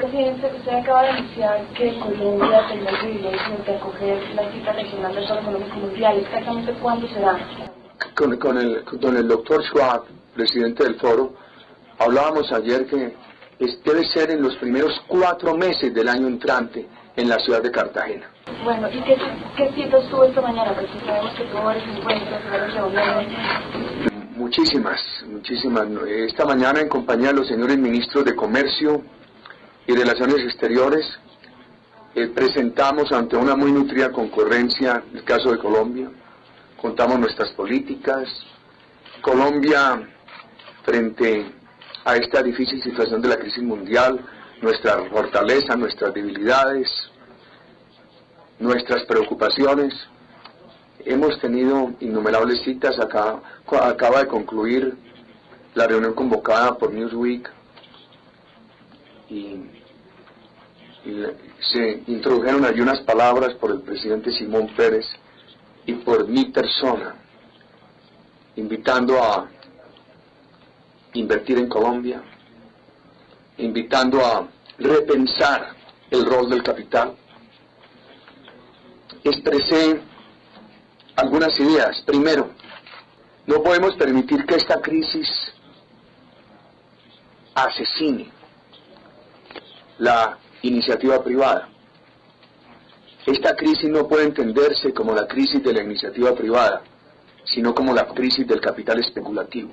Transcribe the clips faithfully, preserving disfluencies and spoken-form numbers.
Presidente, usted acaba de anunciar que Colombia tendrá el privilegio de acoger la cita regional del Foro Económico Mundial. ¿Exactamente cuándo será? Con, con, el, con el doctor Schwab, presidente del foro, hablábamos ayer que es, debe ser en los primeros cuatro meses del año entrante en la ciudad de Cartagena. Bueno, ¿y qué, qué citas tuvo esta mañana? Porque sabemos que tuvo varios encuentros, varias reuniones. Muchísimas, muchísimas. Esta mañana, en compañía de los señores ministros de Comercio y Relaciones Exteriores, eh, presentamos ante una muy nutrida concurrencia el caso de Colombia. Contamos nuestras políticas. Colombia, frente a esta difícil situación de la crisis mundial, nuestra fortaleza, nuestras debilidades, nuestras preocupaciones. Hemos tenido innumerables citas. Acá, acaba de concluir la reunión convocada por Newsweek y, y se introdujeron allí unas palabras por el presidente Simón Pérez y por mi persona, invitando a invertir en Colombia, invitando a repensar el rol del capital. Expresé algunas ideas. Primero, no podemos permitir que esta crisis asesine la iniciativa privada. Esta crisis no puede entenderse como la crisis de la iniciativa privada, sino como la crisis del capital especulativo.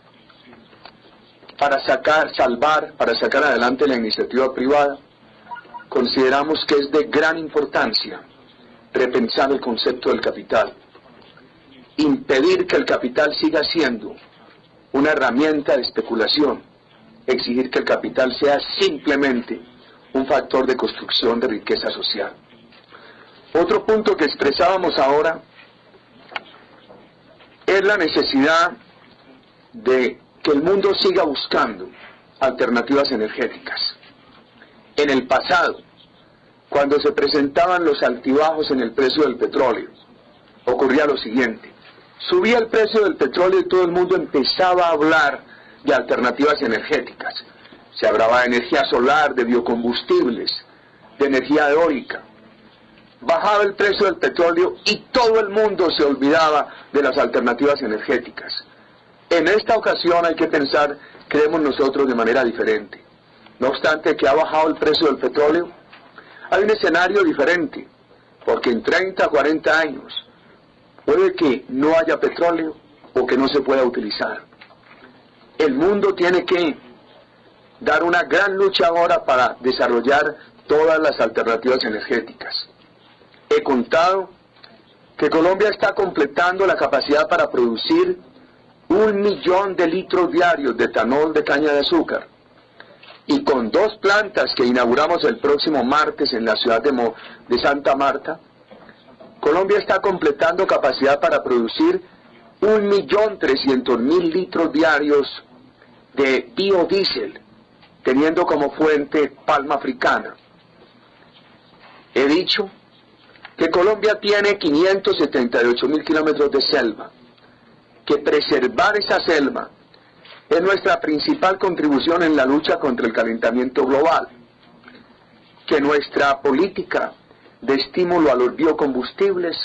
Para sacar, salvar, para sacar adelante la iniciativa privada, consideramos que es de gran importancia repensar el concepto del capital, impedir que el capital siga siendo una herramienta de especulación, exigir que el capital sea simplemente un factor de construcción de riqueza social. Otro punto que expresábamos ahora es la necesidad de que el mundo siga buscando alternativas energéticas. En el pasado, cuando se presentaban los altibajos en el precio del petróleo, ocurría lo siguiente: subía el precio del petróleo y todo el mundo empezaba a hablar de alternativas energéticas. Se hablaba de energía solar, de biocombustibles, de energía eólica. Bajaba el precio del petróleo y todo el mundo se olvidaba de las alternativas energéticas. En esta ocasión hay que pensar, creemos nosotros, de manera diferente. No obstante que ha bajado el precio del petróleo, hay un escenario diferente, porque en treinta, cuarenta años puede que no haya petróleo o que no se pueda utilizar. El mundo tiene que dar una gran lucha ahora para desarrollar todas las alternativas energéticas. He contado que Colombia está completando la capacidad para producir un millón de litros diarios de etanol de caña de azúcar. Y con dos plantas que inauguramos el próximo martes en la ciudad de, Mo, de Santa Marta, Colombia está completando capacidad para producir un millón trescientos mil litros diarios de biodiesel, teniendo como fuente palma africana. He dicho que Colombia tiene quinientos setenta y ocho mil kilómetros de selva, que preservar esa selva es nuestra principal contribución en la lucha contra el calentamiento global, que nuestra política de estímulo a los biocombustibles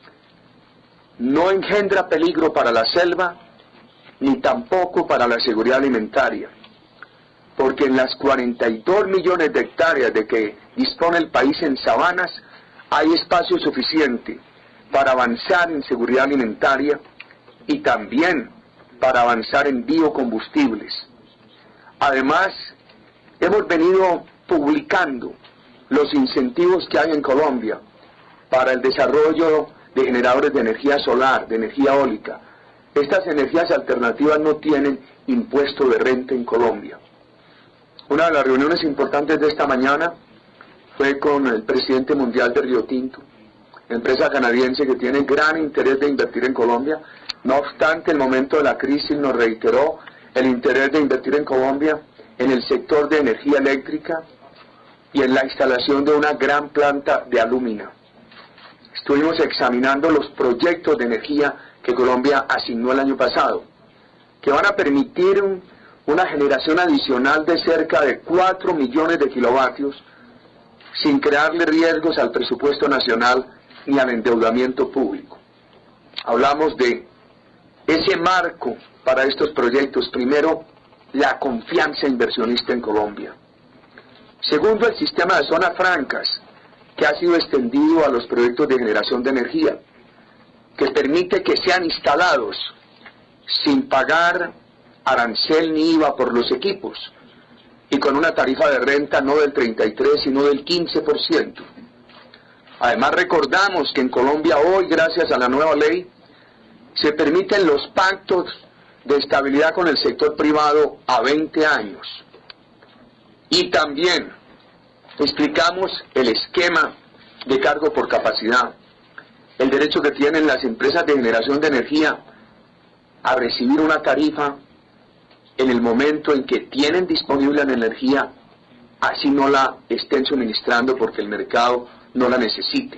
no engendra peligro para la selva ni tampoco para la seguridad alimentaria, porque en las cuarenta y dos millones de hectáreas de que dispone el país en sabanas hay espacio suficiente para avanzar en seguridad alimentaria y también para avanzar en biocombustibles. Además, hemos venido publicando los incentivos que hay en Colombia para el desarrollo de generadores de energía solar, de energía eólica. Estas energías alternativas no tienen impuesto de renta en Colombia. Una de las reuniones importantes de esta mañana fue con el presidente mundial de Rio Tinto, empresa canadiense que tiene gran interés de invertir en Colombia. No obstante, el momento de la crisis nos reiteró el interés de invertir en Colombia en el sector de energía eléctrica y en la instalación de una gran planta de alúmina. Estuvimos examinando los proyectos de energía que Colombia asignó el año pasado, que van a permitir un, una generación adicional de cerca de cuatro millones de kilovatios, sin crearle riesgos al presupuesto nacional ni al endeudamiento público. Hablamos de ese marco para estos proyectos. Primero, la confianza inversionista en Colombia. Segundo, el sistema de zonas francas, que ha sido extendido a los proyectos de generación de energía, que permite que sean instalados sin pagar arancel ni I V A por los equipos, y con una tarifa de renta no del treinta y tres, sino del quince por ciento. Además, recordamos que en Colombia hoy, gracias a la nueva ley, se permiten los pactos de estabilidad con el sector privado a veinte años. Y también explicamos el esquema de cargo por capacidad, el derecho que tienen las empresas de generación de energía a recibir una tarifa en el momento en que tienen disponible la energía, así no la estén suministrando porque el mercado no la necesite.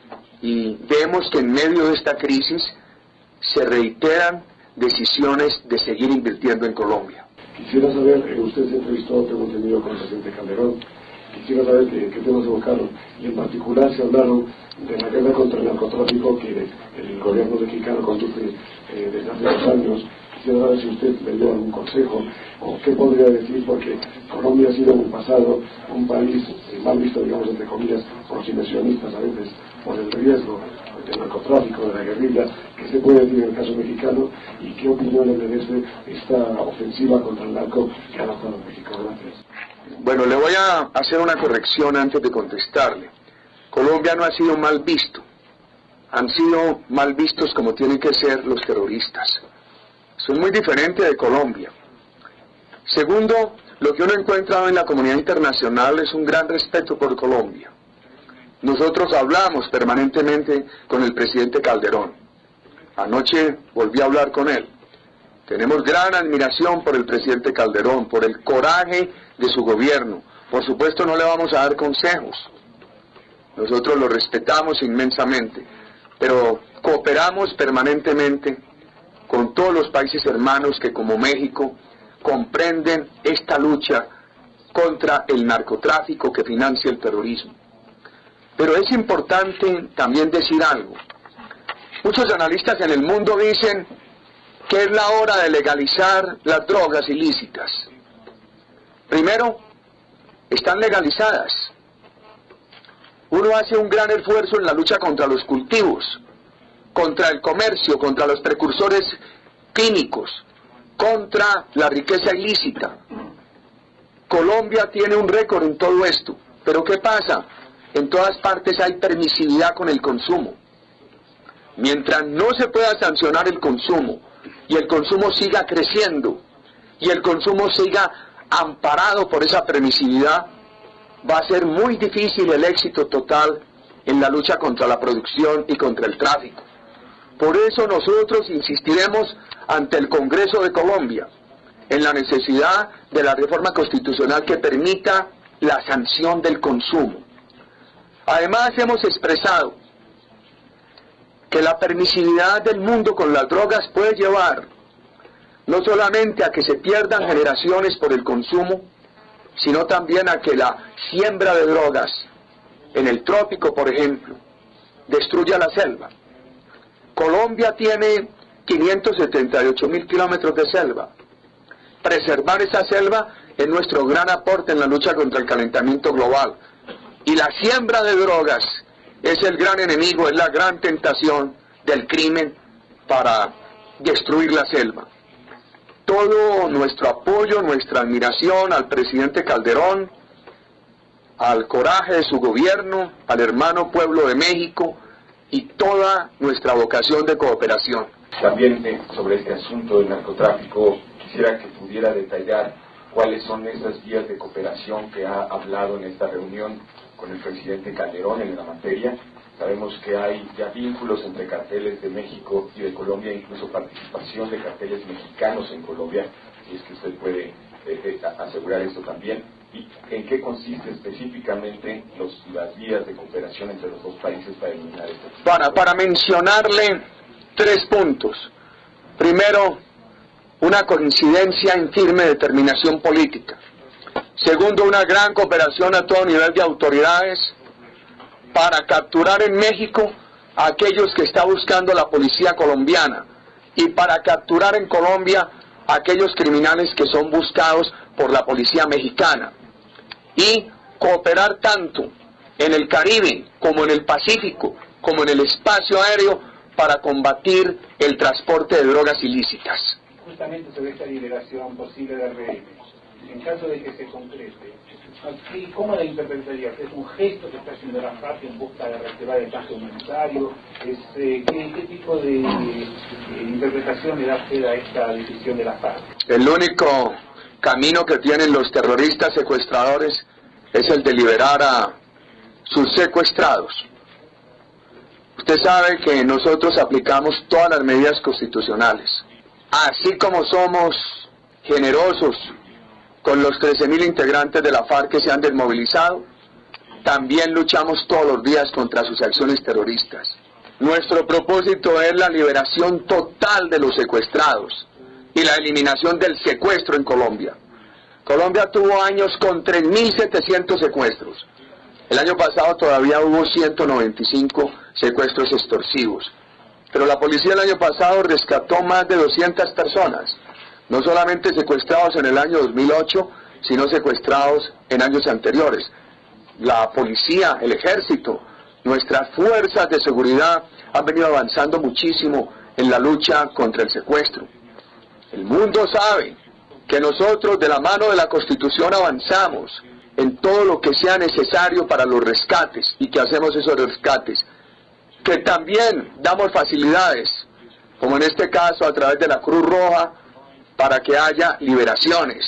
Y vemos que en medio de esta crisis se reiteran decisiones de seguir invirtiendo en Colombia. Quisiera saber, eh, usted se entrevistó, tengo entendido, con el presidente Calderón. Quisiera saber qué, qué temas evocaron, y en particular se hablaron de la guerra contra el narcotráfico que el gobierno mexicano conduce eh, desde hace dos años. Quisiera saber si usted le dio algún consejo, o qué podría decir, porque Colombia ha sido en el pasado un país eh, mal visto, digamos, entre comillas, por los inversionistas a veces, por el riesgo del narcotráfico, de la guerrilla, que se puede decir en el caso mexicano, y qué opinión le merece esta ofensiva contra el narco que ha lanzado México. Gracias. Bueno, le voy a hacer una corrección antes de contestarle. Colombia no ha sido mal visto. Han sido mal vistos como tienen que ser los terroristas. Son muy diferentes de Colombia. Segundo, lo que uno encuentra en la comunidad internacional es un gran respeto por Colombia. Nosotros hablamos permanentemente con el presidente Calderón. Anoche volví a hablar con él. Tenemos gran admiración por el presidente Calderón, por el coraje de su gobierno. Por supuesto no le vamos a dar consejos. Nosotros lo respetamos inmensamente, pero cooperamos permanentemente con todos los países hermanos que, como México, comprenden esta lucha contra el narcotráfico que financia el terrorismo. Pero es importante también decir algo. Muchos analistas en el mundo dicen que es la hora de legalizar las drogas ilícitas. Primero, están legalizadas. Uno hace un gran esfuerzo en la lucha contra los cultivos, contra el comercio, contra los precursores químicos, contra la riqueza ilícita. Colombia tiene un récord en todo esto, pero ¿qué pasa? En todas partes hay permisividad con el consumo. Mientras no se pueda sancionar el consumo, y el consumo siga creciendo, y el consumo siga amparado por esa permisividad, va a ser muy difícil el éxito total en la lucha contra la producción y contra el tráfico. Por eso nosotros insistiremos ante el Congreso de Colombia en la necesidad de la reforma constitucional que permita la sanción del consumo. Además, hemos expresado que la permisividad del mundo con las drogas puede llevar no solamente a que se pierdan generaciones por el consumo, sino también a que la siembra de drogas en el trópico, por ejemplo, destruya la selva. Colombia tiene quinientos setenta y ocho mil kilómetros de selva. Preservar esa selva es nuestro gran aporte en la lucha contra el calentamiento global. Y la siembra de drogas es el gran enemigo, es la gran tentación del crimen para destruir la selva. Todo nuestro apoyo, nuestra admiración al presidente Calderón, al coraje de su gobierno, al hermano pueblo de México y toda nuestra vocación de cooperación. También eh, sobre este asunto del narcotráfico, quisiera que pudiera detallar cuáles son esas vías de cooperación que ha hablado en esta reunión con el presidente Calderón en la materia. Sabemos que hay ya vínculos entre carteles de México y de Colombia, incluso participación de carteles mexicanos en Colombia, y es que usted puede eh, asegurar esto también. ¿Y en qué consiste específicamente los, las vías de cooperación entre los dos países para eliminar esto? Para, para mencionarle tres puntos. Primero, una coincidencia en firme determinación política. Segundo, una gran cooperación a todo nivel de autoridades para capturar en México a aquellos que está buscando la policía colombiana y para capturar en Colombia a aquellos criminales que son buscados por la policía mexicana. Y cooperar tanto en el Caribe como en el Pacífico, como en el espacio aéreo, para combatir el transporte de drogas ilícitas. Justamente sobre esta liberación posible de R M, en caso de que se concrete, ¿cómo la interpretaría? ¿Es un gesto que está haciendo la FARC en busca de reactivar el tanque humanitario? Es, eh, ¿qué, ¿Qué tipo de, de, de interpretación le da usted a esta decisión de la FARC? El único camino que tienen los terroristas secuestradores es el de liberar a sus secuestrados. Usted sabe que nosotros aplicamos todas las medidas constitucionales. Así como somos generosos con los trece mil integrantes de la FARC que se han desmovilizado, también luchamos todos los días contra sus acciones terroristas. Nuestro propósito es la liberación total de los secuestrados y la eliminación del secuestro en Colombia. Colombia tuvo años con tres mil setecientos secuestros. El año pasado todavía hubo ciento noventa y cinco secuestros extorsivos. Pero la policía el año pasado rescató más de doscientas personas, no solamente secuestrados en el año dos mil ocho, sino secuestrados en años anteriores. La policía, el ejército, nuestras fuerzas de seguridad han venido avanzando muchísimo en la lucha contra el secuestro. El mundo sabe que nosotros de la mano de la Constitución avanzamos en todo lo que sea necesario para los rescates y que hacemos esos rescates, que también damos facilidades, como en este caso a través de la Cruz Roja, para que haya liberaciones,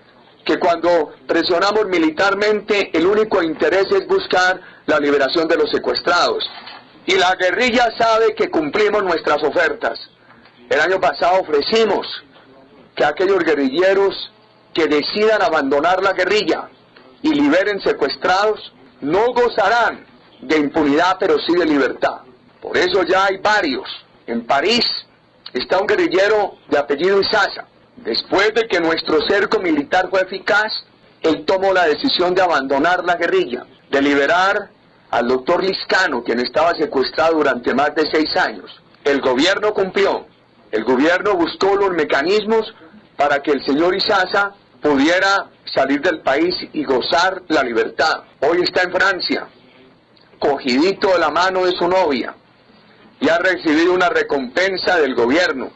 que cuando presionamos militarmente el único interés es buscar la liberación de los secuestrados, y la guerrilla sabe que cumplimos nuestras ofertas. El año pasado ofrecimos que aquellos guerrilleros que decidan abandonar la guerrilla y liberen secuestrados no gozarán de impunidad, pero sí de libertad. Por eso ya hay varios. En París está un guerrillero de apellido Isaza. Después de que nuestro cerco militar fue eficaz, él tomó la decisión de abandonar la guerrilla, de liberar al doctor Liscano, quien estaba secuestrado durante más de seis años. El gobierno cumplió. El gobierno buscó los mecanismos para que el señor Isaza pudiera salir del país y gozar la libertad. Hoy está en Francia, cogidito de la mano de su novia, y ha recibido una recompensa del gobierno.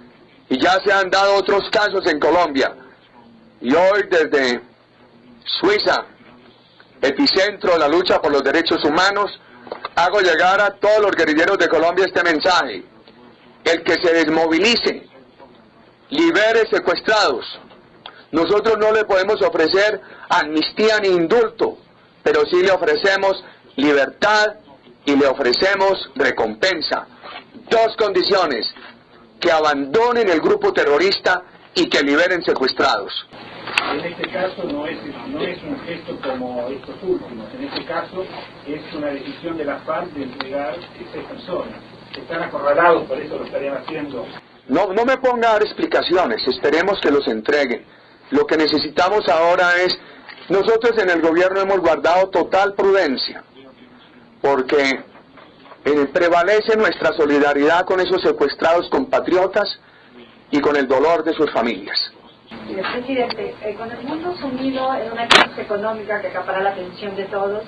Y ya se han dado otros casos en Colombia. Y hoy desde Suiza, epicentro de la lucha por los derechos humanos, hago llegar a todos los guerrilleros de Colombia este mensaje: el que se desmovilice, libere secuestrados. Nosotros no le podemos ofrecer amnistía ni indulto, pero sí le ofrecemos libertad y le ofrecemos recompensa. Dos condiciones: que abandonen el grupo terrorista y que liberen secuestrados. En este caso no es, no es un gesto como estos últimos, en este caso es una decisión de la FARC de entregar seis personas. Están acorralados, por eso lo estarían haciendo. No, no me ponga a dar explicaciones, esperemos que los entreguen. Lo que necesitamos ahora es, nosotros en el gobierno hemos guardado total prudencia, porque eh, prevalece nuestra solidaridad con esos secuestrados compatriotas y con el dolor de sus familias. Señor presidente, eh, con el mundo sumido en una crisis económica que acapara la atención de todos,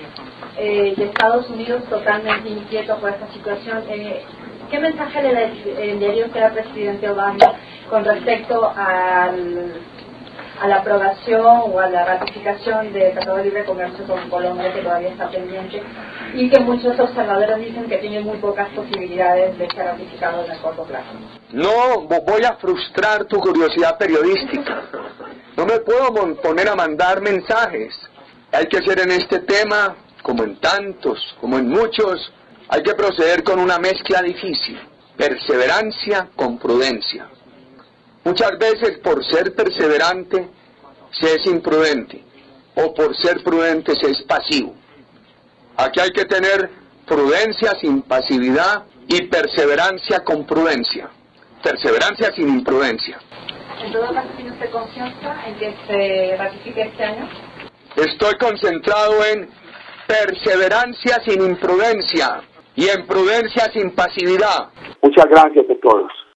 eh, y Estados Unidos totalmente inquieto por esta situación, eh, ¿qué mensaje le enviaría usted al presidente Obama con respecto al, a la aprobación o a la ratificación del Tratado de Libre Comercio con Colombia, que todavía está pendiente, y que muchos observadores dicen que tiene muy pocas posibilidades de ser ratificado en el corto plazo? No, voy a frustrar tu curiosidad periodística. No me puedo poner a mandar mensajes. Hay que hacer en este tema, como en tantos, como en muchos, hay que proceder con una mezcla difícil: perseverancia con prudencia. Muchas veces por ser perseverante se es imprudente, o por ser prudente se es pasivo. Aquí hay que tener prudencia sin pasividad y perseverancia con prudencia. perseverancia sin imprudencia. En todo caso, ¿tiene usted confianza en que se ratifique este año? Estoy concentrado en perseverancia sin imprudencia y en prudencia sin pasividad. Muchas gracias a todos.